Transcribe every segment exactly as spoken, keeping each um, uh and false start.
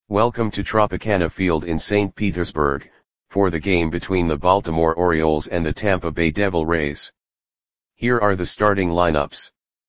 Welcome to Tropicana Field in Saint Petersburg, for the game between the Baltimore Orioles and the Tampa Bay Devil Rays. Here are the starting lineups.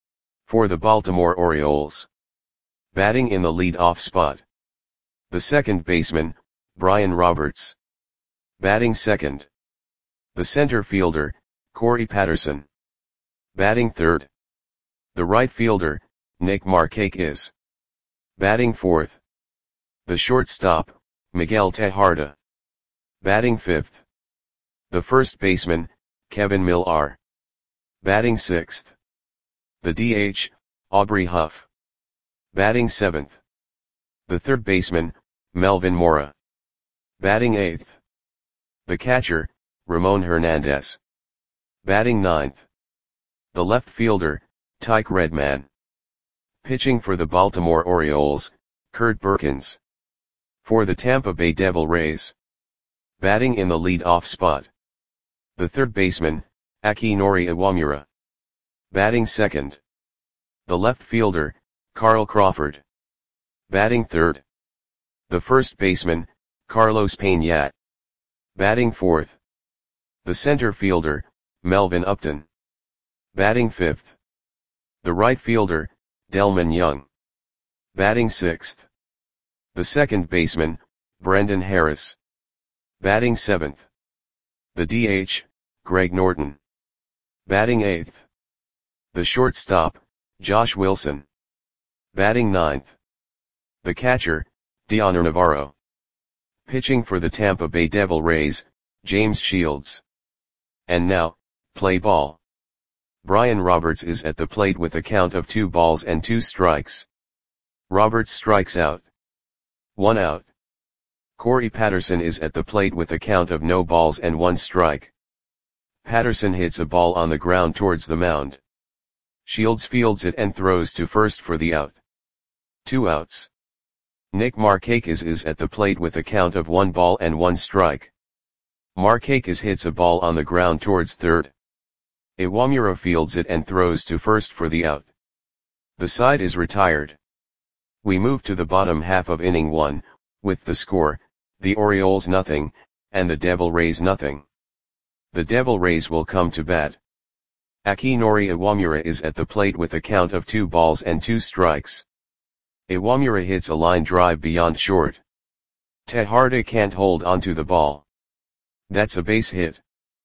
For the Baltimore Orioles. Batting in the lead-off spot. The second baseman, Brian Roberts. Batting second. The center fielder, Corey Patterson. Batting third. The right fielder, Nick Markakis. Batting fourth. The shortstop, Miguel Tejada. Batting fifth. The first baseman, Kevin Millar. Batting sixth. The D H, Aubrey Huff. Batting seventh. The third baseman, Melvin Mora. Batting eighth. The catcher, Ramon Hernandez. Batting ninth. The left fielder, Tyke Redman. Pitching for the Baltimore Orioles, Kurt Perkins. For the Tampa Bay Devil Rays. Batting in the lead-off spot. The third baseman, Akinori Iwamura. Batting second. The left fielder, Carl Crawford. Batting third. The first baseman, Carlos Pena. Batting fourth. The center fielder, Melvin Upton. Batting fifth. The right fielder, Delmon Young. Batting sixth. The second baseman, Brendan Harris. Batting seventh. The D H, Greg Norton. Batting eighth. The shortstop, Josh Wilson. Batting ninth. The catcher, Dioner Navarro. Pitching for the Tampa Bay Devil Rays, James Shields. And now, play ball. Brian Roberts is at the plate with a count of two balls and two strikes. Roberts strikes out. One out. Corey Patterson is at the plate with a count of no balls and one strike. Patterson hits a ball on the ground towards the mound. Shields fields it and throws to first for the out. Two outs. Nick Markakis is at the plate with a count of one ball and one strike. Markakis hits a ball on the ground towards third. Iwamura fields it and throws to first for the out. The side is retired. We move to the bottom half of inning one, with the score, the Orioles nothing, and the Devil Rays nothing. The Devil Rays will come to bat. Akinori Iwamura is at the plate with a count of two balls and two strikes. Iwamura hits a line drive beyond short. Tejada can't hold onto the ball. That's a base hit.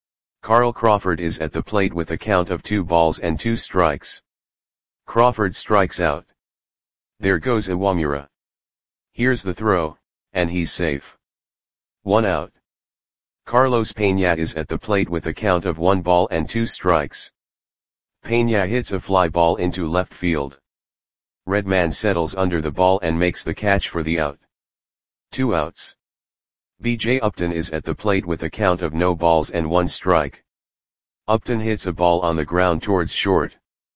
Carl Crawford is at the plate with a count of two balls and two strikes. Crawford strikes out. There goes Iwamura. Here's the throw, and he's safe. One out. Carlos Pena is at the plate with a count of one ball and two strikes. Pena hits a fly ball into left field. Redman settles under the ball and makes the catch for the out. Two outs. B J Upton is at the plate with a count of no balls and one strike. Upton hits a ball on the ground towards short.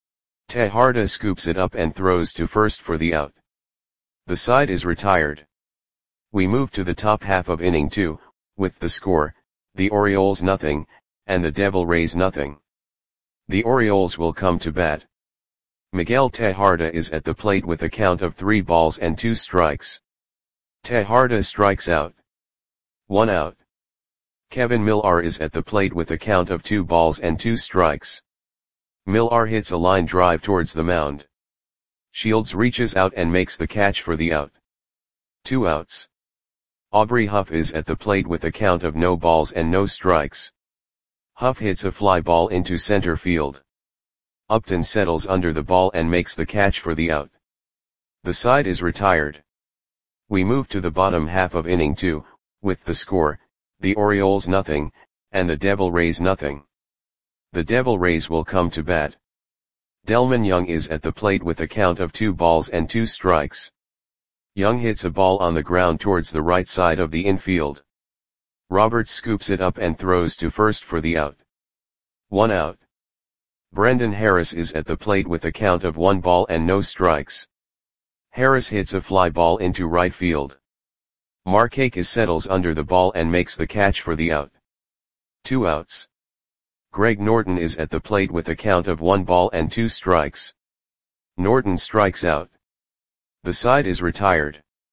Tejada scoops it up and throws to first for the out. The side is retired. We move to the top half of inning two, with the score, the Orioles nothing, and the Devil Rays nothing. The Orioles will come to bat. Miguel Tejada is at the plate with a count of three balls and two strikes. Tejada strikes out. One out. Kevin Millar is at the plate with a count of two balls and two strikes. Millar hits a line drive towards the mound. Shields reaches out and makes the catch for the out. Two outs. Aubrey Huff is at the plate with a count of no balls and no strikes. Huff hits a fly ball into center field. Upton settles under the ball and makes the catch for the out. The side is retired. We move to the bottom half of inning two, with the score, the Orioles nothing, and the Devil Rays nothing. The Devil Rays will come to bat. Delmon Young is at the plate with a count of two balls and two strikes. Young hits a ball on the ground towards the right side of the infield. Roberts scoops it up and throws to first for the out. One out. Brendan Harris is at the plate with a count of one ball and no strikes. Harris hits a fly ball into right field. Markakis settles under the ball and makes the catch for the out. Two outs. Greg Norton is at the plate with a count of one ball and two strikes. Norton strikes out. The side is retired.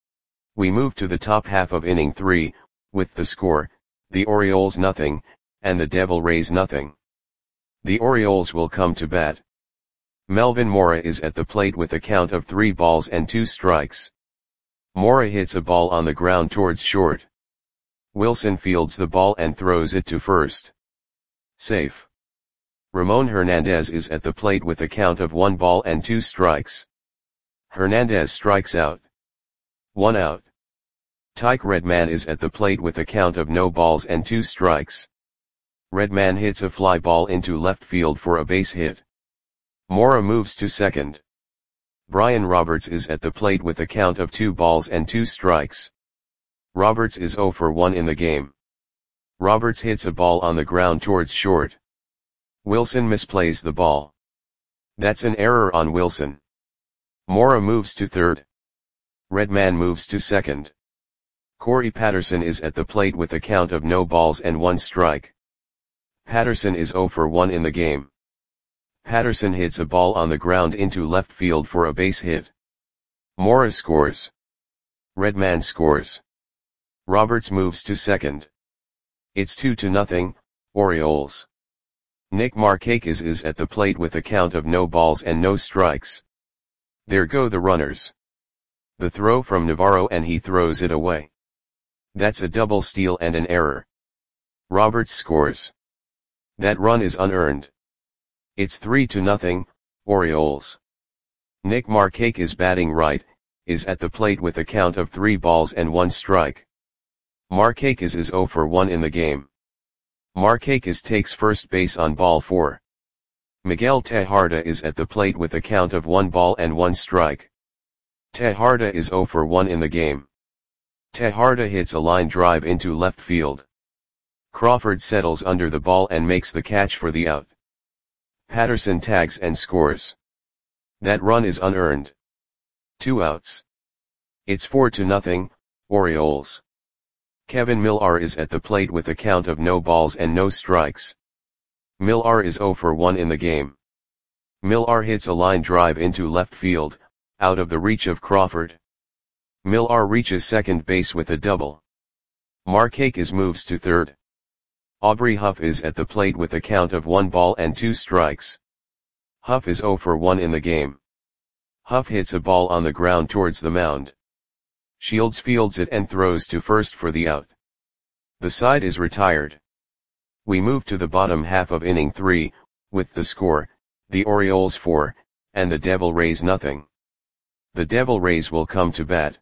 We move to the top half of inning three, with the score, the Orioles nothing, and the Devil Rays nothing. The Orioles will come to bat. Melvin Mora is at the plate with a count of three balls and two strikes. Mora hits a ball on the ground towards short. Wilson fields the ball and throws it to first. Safe. Ramon Hernandez is at the plate with a count of one ball and two strikes. Hernandez strikes out. One out. Tyke Redman is at the plate with a count of no balls and two strikes. Redman hits a fly ball into left field for a base hit. Mora moves to second. Brian Roberts is at the plate with a count of two balls and two strikes. Roberts is oh for one in the game. Roberts hits a ball on the ground towards short. Wilson misplays the ball. That's an error on Wilson. Mora moves to third. Redman moves to second. Corey Patterson is at the plate with a count of no balls and one strike. Patterson is oh for one in the game. Patterson hits a ball on the ground into left field for a base hit. Mora scores. Redman scores. Roberts moves to second. It's two to nothing, Orioles. Nick Markakis is at the plate with a count of no balls and no strikes. There go the runners. The throw from Navarro and he throws it away. That's a double steal and an error. Roberts scores. That run is unearned. It's three to nothing, Orioles. Nick Markakis batting right, is at the plate with a count of three balls and one strike. Markakis is oh for one in the game. Markakis takes first base on ball four. Miguel Tejada is at the plate with a count of one ball and one strike. Tejada is oh for one in the game. Tejada hits a line drive into left field. Crawford settles under the ball and makes the catch for the out. Patterson tags and scores. That run is unearned. Two outs. It's four to nothing, Orioles. Kevin Millar is at the plate with a count of no balls and no strikes. Millar is oh for one in the game. Millar hits a line drive into left field, out of the reach of Crawford. Millar reaches second base with a double. Markakis moves to third. Aubrey Huff is at the plate with a count of one ball and two strikes. Huff is oh for one in the game. Huff hits a ball on the ground towards the mound. Shields fields it and throws to first for the out. The side is retired. We move to the bottom half of inning three, with the score, the Orioles four, and the Devil Rays nothing. The Devil Rays will come to bat.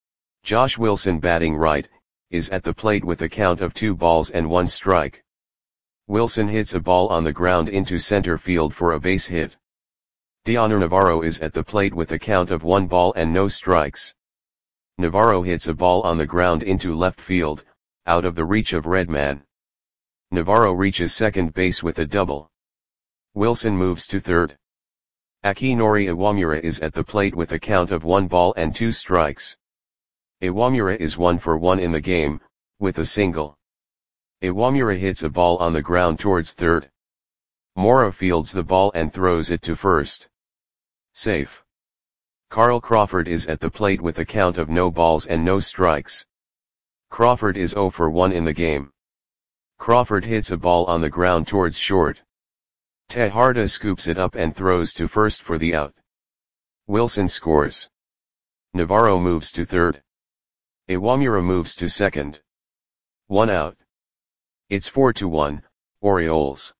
Josh Wilson batting right, is at the plate with a count of two balls and one strike. Wilson hits a ball on the ground into center field for a base hit. Dioner Navarro is at the plate with a count of one ball and no strikes. Navarro hits a ball on the ground into left field, out of the reach of Redman. Navarro reaches second base with a double. Wilson moves to third. Akinori Iwamura is at the plate with a count of one ball and two strikes. Iwamura is one for one in the game, with a single. Iwamura hits a ball on the ground towards third. Mora fields the ball and throws it to first. Safe. Carl Crawford is at the plate with a count of no balls and no strikes. Crawford is oh for one in the game. Crawford hits a ball on the ground towards short. Tejada scoops it up and throws to first for the out. Wilson scores. Navarro moves to third. Iwamura moves to second. One out. It's four to one, Orioles.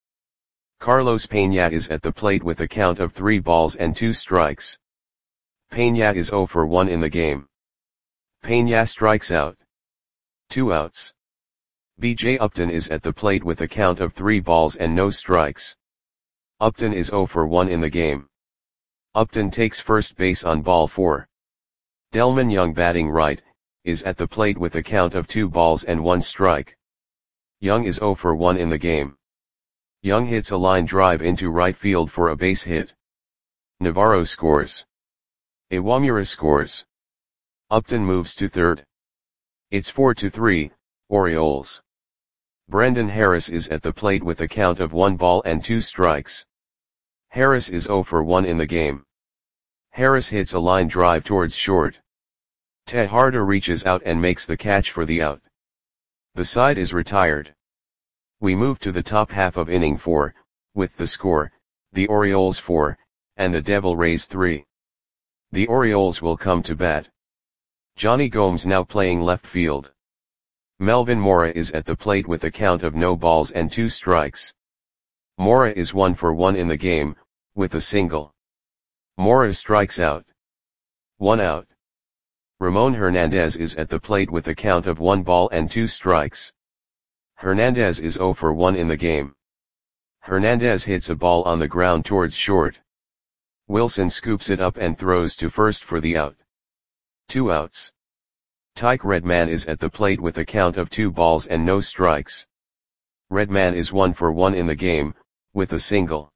Carlos Peña is at the plate with a count of three balls and two strikes. Peña is oh for one in the game. Peña strikes out. Two outs. B J Upton is at the plate with a count of three balls and no strikes. Upton is oh for one in the game. Upton takes first base on ball four. Delman Young batting right, is at the plate with a count of two balls and one strike. Young is oh for one in the game. Young hits a line drive into right field for a base hit. Navarro scores. Iwamura scores. Upton moves to third. It's four to three, Orioles. Brendan Harris is at the plate with a count of one ball and two strikes. Harris is oh for one in the game. Harris hits a line drive towards short. Tejarda reaches out and makes the catch for the out. The side is retired. We move to the top half of inning four, with the score, the Orioles four, and the Devil Rays three. The Orioles will come to bat. Johnny Gomes now playing left field. Melvin Mora is at the plate with a count of no balls and two strikes. Mora is one for one in the game, with a single. Mora strikes out. One out. Ramon Hernandez is at the plate with a count of one ball and two strikes. Hernandez is zero for one in the game. Hernandez hits a ball on the ground towards short. Wilson scoops it up and throws to first for the out. Two outs. Tyke Redman is at the plate with a count of two balls and no strikes. Redman is one for one in the game, with a single.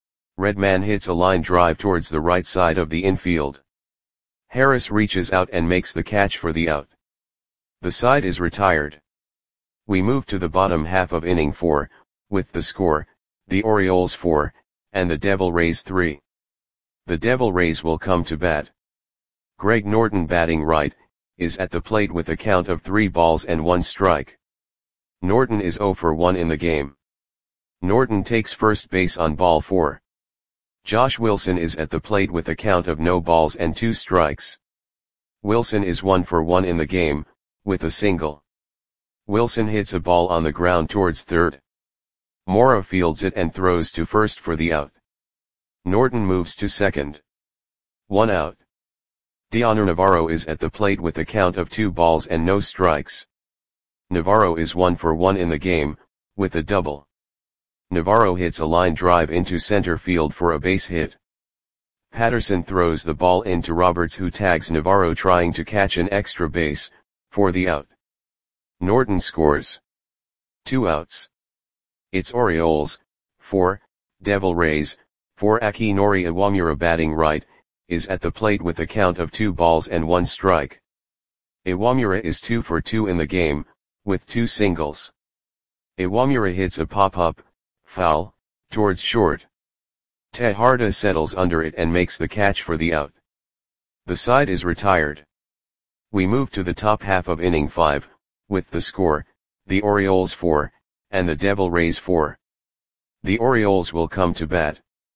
Redman hits a line drive towards the right side of the infield. Harris reaches out and makes the catch for the out. The side is retired. We move to the bottom half of inning four, with the score, the Orioles four, and the Devil Rays three. The Devil Rays will come to bat. Greg Norton batting right, is at the plate with a count of three balls and one strike. Norton is zero for one in the game. Norton takes first base on ball four. Josh Wilson is at the plate with a count of no balls and two strikes. Wilson is one for one in the game, with a single. Wilson hits a ball on the ground towards third. Mora fields it and throws to first for the out. Norton moves to second. One out. Dioner Navarro is at the plate with a count of two balls and no strikes. Navarro is one for one in the game, with a double. Navarro hits a line drive into center field for a base hit. Patterson throws the ball into Roberts, who tags Navarro trying to catch an extra base, for the out. Norton scores. Two outs. It's Orioles, four, Devil Rays, four. Akinori Iwamura batting right, is at the plate with a count of two balls and one strike. Iwamura is two for two in the game, with two singles. Iwamura hits a pop-up, foul, towards short. Tejarda settles under it and makes the catch for the out. The side is retired. We move to the top half of inning five, with the score, the Orioles four, and the Devil Rays four. The Orioles will come to bat.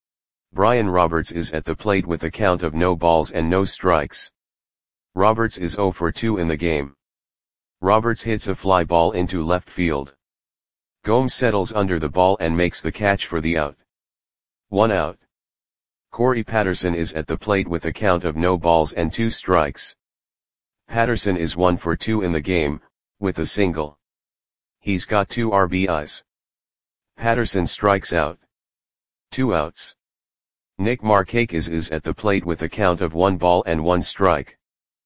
Brian Roberts is at the plate with a count of no balls and no strikes. Roberts is zero for two in the game. Roberts hits a fly ball into left field. Gomes settles under the ball and makes the catch for the out. One out. Corey Patterson is at the plate with a count of no balls and two strikes. Patterson is one for two in the game, with a single. He's got two R B Is. Patterson strikes out. Two outs. Nick Markakis is at the plate with a count of one ball and one strike.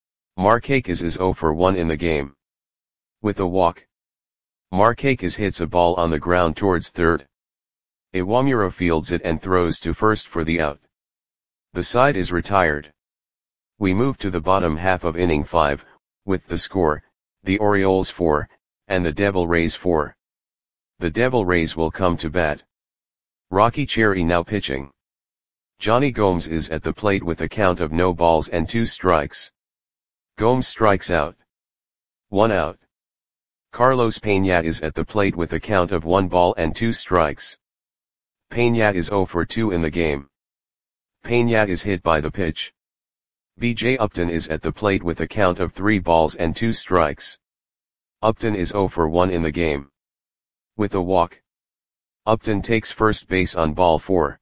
Markakis is zero for one in the game. With a walk. Markakis hits a ball on the ground towards third. Iwamura fields it and throws to first for the out. The side is retired. We move to the bottom half of inning five, with the score, the Orioles four, and the Devil Rays four. The Devil Rays will come to bat. Rocky Cherry now pitching. Johnny Gomes is at the plate with a count of no balls and two strikes. Gomes strikes out. One out. Carlos Peña is at the plate with a count of one ball and two strikes. Peña is zero for two in the game. Peña is hit by the pitch. B J Upton is at the plate with a count of three balls and two strikes. Upton is zero for one in the game. With a walk. Upton takes first base on ball four.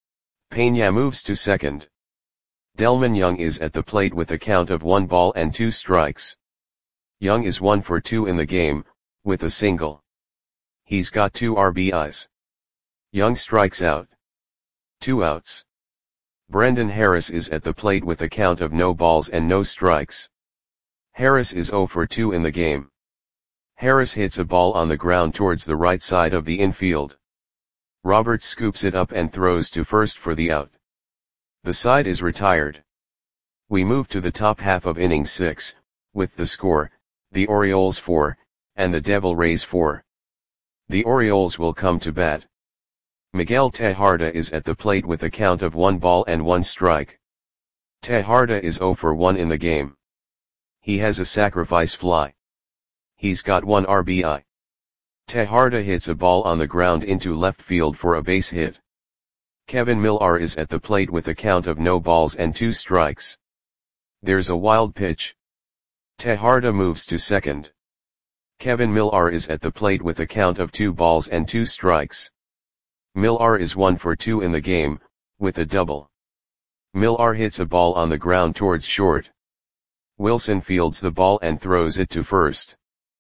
Peña moves to second. Delman Young is at the plate with a count of one ball and two strikes. Young is one for two in the game, with a single. He's got two R B Is. Young strikes out. Two outs. Brendan Harris is at the plate with a count of no balls and no strikes. Harris is zero for two in the game. Harris hits a ball on the ground towards the right side of the infield. Roberts scoops it up and throws to first for the out. The side is retired. We move to the top half of inning six, with the score, the Orioles four, and the Devil Rays four. The Orioles will come to bat. Miguel Tejarda is at the plate with a count of one ball and one strike. Tejarda is zero for one in the game. He has a sacrifice fly. He's got one R B I. Tejada hits a ball on the ground into left field for a base hit. Kevin Millar is at the plate with a count of no balls and two strikes. There's a wild pitch. Tejada moves to second. Kevin Millar is at the plate with a count of two balls and two strikes. Millar is one for two in the game, with a double. Millar hits a ball on the ground towards short. Wilson fields the ball and throws it to first.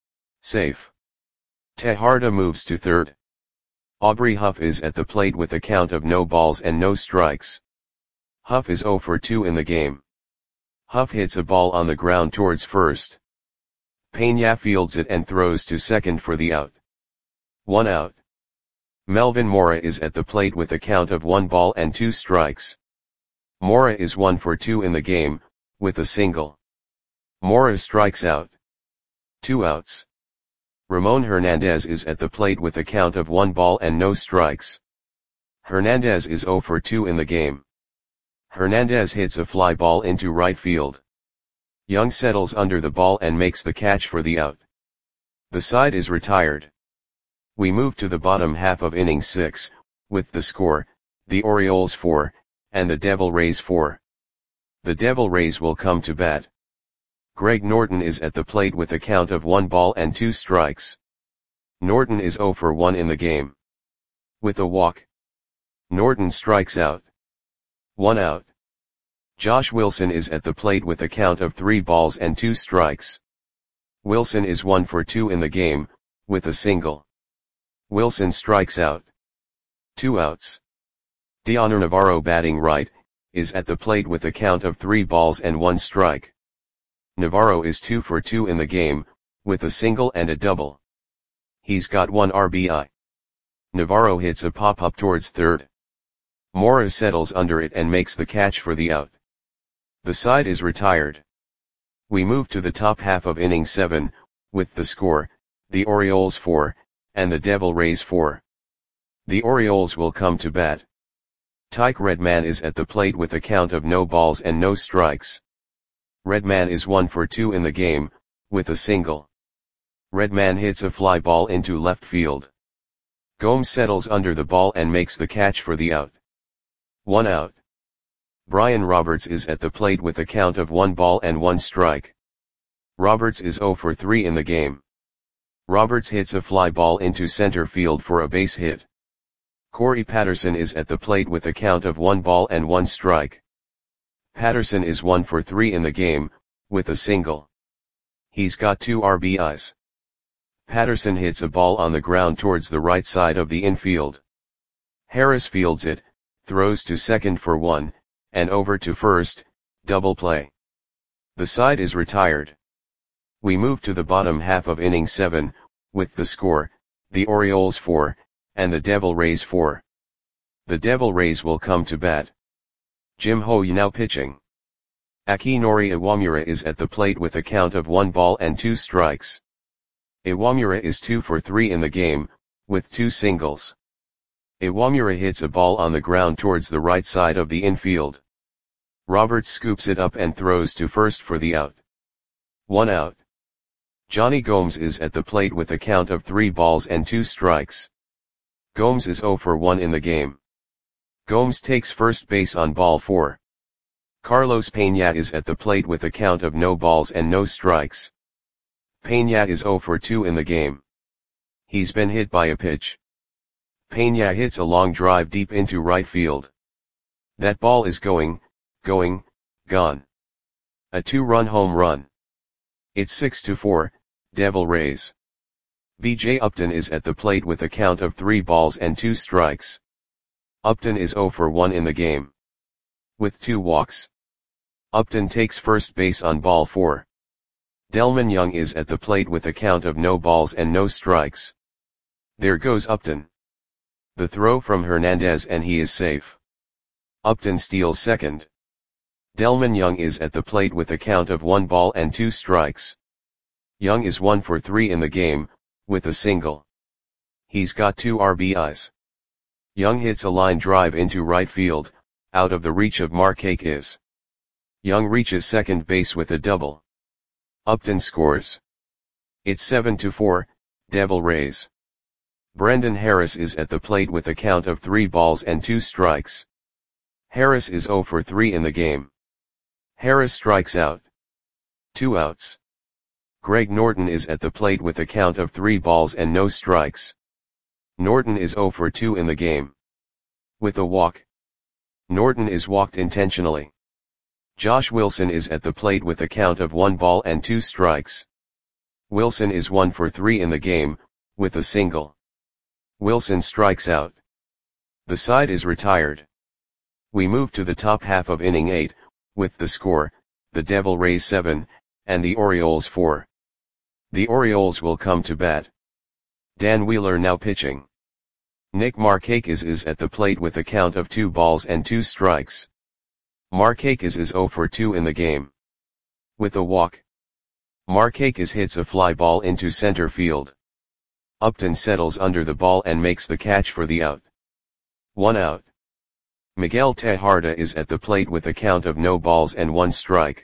Safe. Tejada moves to third. Aubrey Huff is at the plate with a count of no balls and no strikes. Huff is zero for two in the game. Huff hits a ball on the ground towards first. Peña fields it and throws to second for the out. One out. Melvin Mora is at the plate with a count of one ball and two strikes. Mora is one for two in the game, with a single. Mora strikes out. Two outs. Ramon Hernandez is at the plate with a count of one ball and no strikes. Hernandez is zero for two in the game. Hernandez hits a fly ball into right field. Young settles under the ball and makes the catch for the out. The side is retired. We move to the bottom half of inning six, with the score, the Orioles four, and the Devil Rays four. The Devil Rays will come to bat. Greg Norton is at the plate with a count of one ball and two strikes. Norton is zero for one in the game. With a walk. Norton strikes out. One out. Josh Wilson is at the plate with a count of three balls and two strikes. Wilson is one for two in the game, with a single. Wilson strikes out. Two outs. Dioner Navarro, batting right, is at the plate with a count of three balls and one strike. Navarro is two for two in the game, with a single and a double. He's got one R B I. Navarro hits a pop-up towards third. Mora settles under it and makes the catch for the out. The side is retired. We move to the top half of inning seven, with the score, the Orioles four, and the Devil Rays four. The Orioles will come to bat. Tyke Redman is at the plate with a count of no balls and no strikes. Redman is one for two in the game, with a single. Redman hits a fly ball into left field. Gomes settles under the ball and makes the catch for the out. One out. Brian Roberts is at the plate with a count of one ball and one strike. Roberts is zero for three in the game. Roberts hits a fly ball into center field for a base hit. Corey Patterson is at the plate with a count of one ball and one strike. Patterson is one for three in the game, with a single. He's got two R B Is. Patterson hits a ball on the ground towards the right side of the infield. Harris fields it, throws to second for one, and over to first, double play. The side is retired. We move to the bottom half of inning seven, with the score, the Orioles four, and the Devil Rays four. The Devil Rays will come to bat. Jim Hoye now pitching. Akinori Iwamura is at the plate with a count of one ball and two strikes. Iwamura is two for three in the game, with two singles. Iwamura hits a ball on the ground towards the right side of the infield. Roberts scoops it up and throws to first for the out. One out. Johnny Gomes is at the plate with a count of three balls and two strikes. Gomes is zero for one in the game. Gomes takes first base on ball four. Carlos Peña is at the plate with a count of no balls and no strikes. Peña is zero for two in the game. He's been hit by a pitch. Peña hits a long drive deep into right field. That ball is going, going, gone. A two-run home run. It's six to four, Devil Rays. B J Upton is at the plate with a count of three balls and two strikes. Upton is zero for one in the game. With two walks. Upton takes first base on ball four. Delman Young is at the plate with a count of no balls and no strikes. There goes Upton. The throw from Hernandez and he is safe. Upton steals second. Delman Young is at the plate with a count of one ball and two strikes. Young is one for three in the game, with a single. He's got two R B Is. Young hits a line drive into right field, out of the reach of Markakis. Young reaches second base with a double. Upton scores. It's seven to four, Devil Rays. Brendan Harris is at the plate with a count of three balls and two strikes. Harris is zero for three in the game. Harris strikes out. Two outs. Greg Norton is at the plate with a count of three balls and no strikes. Norton is zero for two in the game. With a walk. Norton is walked intentionally. Josh Wilson is at the plate with a count of one ball and two strikes. Wilson is one for three in the game, with a single. Wilson strikes out. The side is retired. We move to the top half of inning eight, with the score, the Devil Rays seven, and the Orioles four. The Orioles will come to bat. Dan Wheeler now pitching. Nick Markakis is at the plate with a count of two balls and two strikes. Markakis is zero for two in the game. With a walk. Markakis hits a fly ball into center field. Upton settles under the ball and makes the catch for the out. One out. Miguel Tejada is at the plate with a count of no balls and one strike.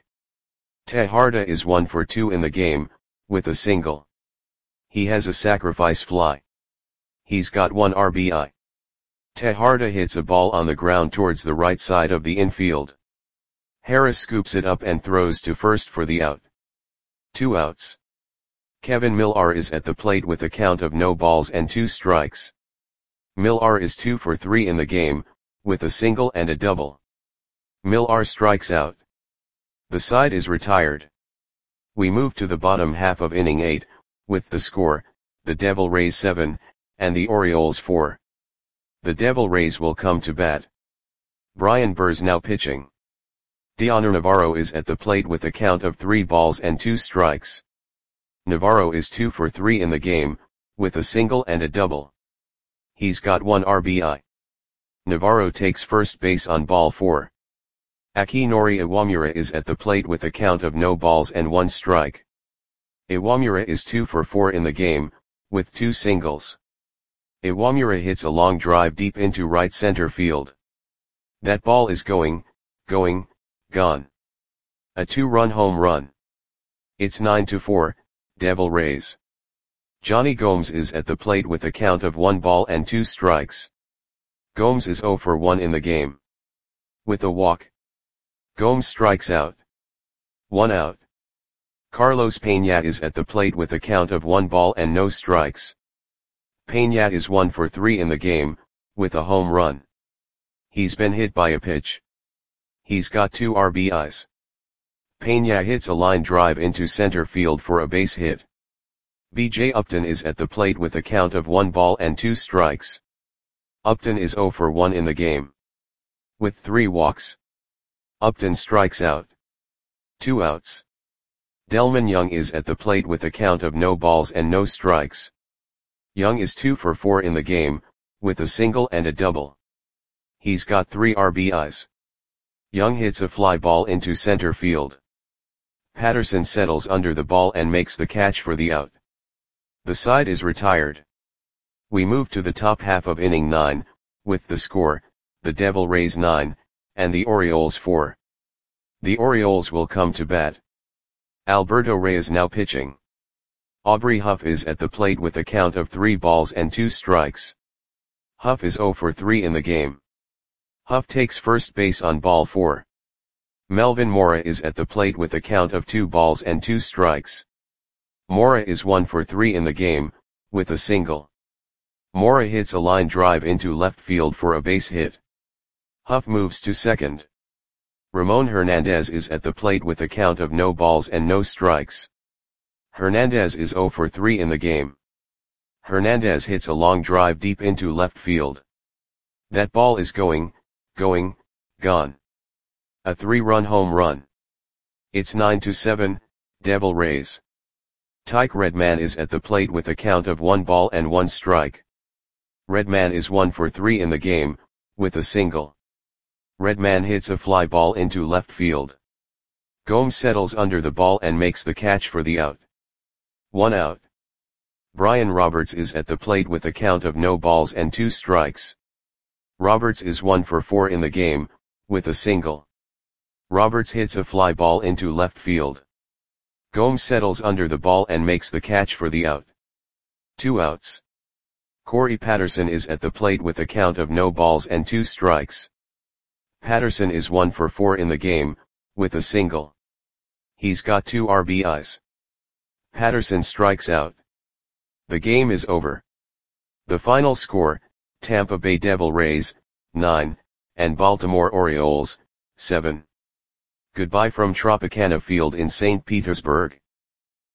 Tejada is one for two in the game, with a single. He has a sacrifice fly. He's got one R B I. Tejada hits a ball on the ground towards the right side of the infield. Harris scoops it up and throws to first for the out. Two outs. Kevin Millar is at the plate with a count of no balls and two strikes. Millar is two for three in the game, with a single and a double. Millar strikes out. The side is retired. We move to the bottom half of inning eight, with the score, the Devil Rays seven, and the Orioles four. The Devil Rays will come to bat. Brian Burrs now pitching. Dioner Navarro is at the plate with a count of three balls and two strikes. Navarro is two for three in the game, with a single and a double. He's got one R B I. Navarro takes first base on ball four. Akinori Iwamura is at the plate with a count of no balls and one strike. Iwamura is two for four in the game, with two singles. Iwamura hits a long drive deep into right center field. That ball is going, going, gone. A two-run home run. It's nine to four, Devil Rays. Johnny Gomes is at the plate with a count of one ball and two strikes. Gomes is zero for one in the game. With a walk. Gomes strikes out. One out. Carlos Peña is at the plate with a count of one ball and no strikes. Peña is one for three in the game, with a home run. He's been hit by a pitch. He's got two R B Is. Peña hits a line drive into center field for a base hit. B J Upton is at the plate with a count of one ball and two strikes. Upton is zero for one in the game. With three walks. Upton strikes out. Two outs. Delman Young is at the plate with a count of no balls and no strikes. Young is two for four in the game, with a single and a double. He's got three R B Is. Young hits a fly ball into center field. Patterson settles under the ball and makes the catch for the out. The side is retired. We move to the top half of inning nine, with the score, the Devil Rays nine, and the Orioles four. The Orioles will come to bat. Alberto Reyes now pitching. Aubrey Huff is at the plate with a count of three balls and two strikes. Huff is zero for three in the game. Huff takes first base on ball four. Melvin Mora is at the plate with a count of two balls and two strikes. Mora is one for three in the game, with a single. Mora hits a line drive into left field for a base hit. Huff moves to second. Ramon Hernandez is at the plate with a count of no balls and no strikes. Hernandez is zero for three in the game. Hernandez hits a long drive deep into left field. That ball is going, going, gone. A three-run home run. It's nine to seven, Devil Rays. Tyke Redman is at the plate with a count of one ball and one strike. Redman is one for three in the game, with a single. Redman hits a fly ball into left field. Gomes settles under the ball and makes the catch for the out. One out. Brian Roberts is at the plate with a count of no balls and two strikes. Roberts is one for four in the game, with a single. Roberts hits a fly ball into left field. Gomes settles under the ball and makes the catch for the out. Two outs. Corey Patterson is at the plate with a count of no balls and two strikes. Patterson is one for four in the game, with a single. He's got two R B Is. Patterson strikes out. The game is over. The final score, Tampa Bay Devil Rays, nine, and Baltimore Orioles, seven. Goodbye from Tropicana Field in Saint Petersburg.